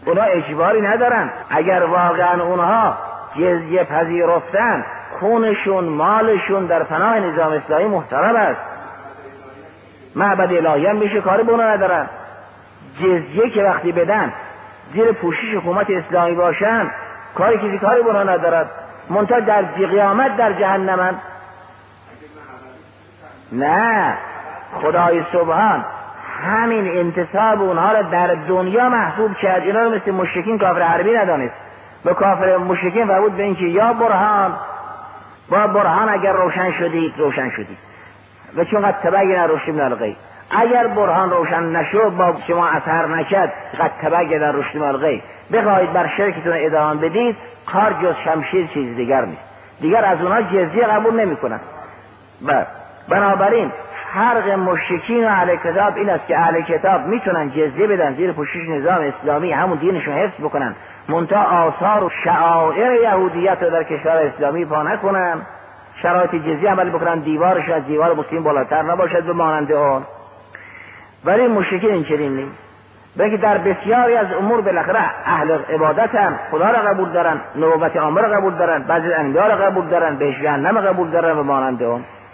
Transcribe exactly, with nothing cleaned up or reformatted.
اونا اجباری ندارن. اگر واقعا اونها جزیه پذیرفتن، خونشون مالشون در پناه نظام اسلامی محترم است، معبد الهی هم میشه، کاری به اونا ندارن. جزیه که وقتی بدن زیر پوشش حکومت اسلامی باشن، کاری کسی کاری به اونا ندارد، منتها در قیامت در جهنمن. نه، خدای سبحان همین انتصاب اونها را در دنیا محبوب کرد. اینا رو مثل مشرکین کافر حربی ندانست. به کافر مشرکین فرمود به اینکه یا برهان، با برهان اگر روشن شدید روشن شدید و چون قد تبین الرشد من الغی، اگر برهان روشن نشد، با شما اثر نکرد، قد تبین الرشد من الغی، بخواهید بر شرکتون ادامه بدید، کار جز شمشیر چیز دیگر نیست. دیگر از اونها جزیه قبول نمی کنن. بنابراین فرق مشرکین و اهل کتاب این است که اهل کتاب میتونن جزیه بدن، زیر پوشش نظام اسلامی همون دینشون حفظ بکنن، منتها آثار و شعائر یهودیت رو در کشور اسلامی پا نکنن، شرایط جزیه عمل بکنن، دیوارش از دیوار مسلم بالاتر نباشد به مانند اون. ولی مشرکین این چنین نیست، بلکه در بسیاری از امور بالاخره اهل عبادت هم خدا را قبول دارن، نبوت عامه را قبول دارن، بعضی انبیا را قبول دارن، بهشت جهنم قبول دارن و مانند اون.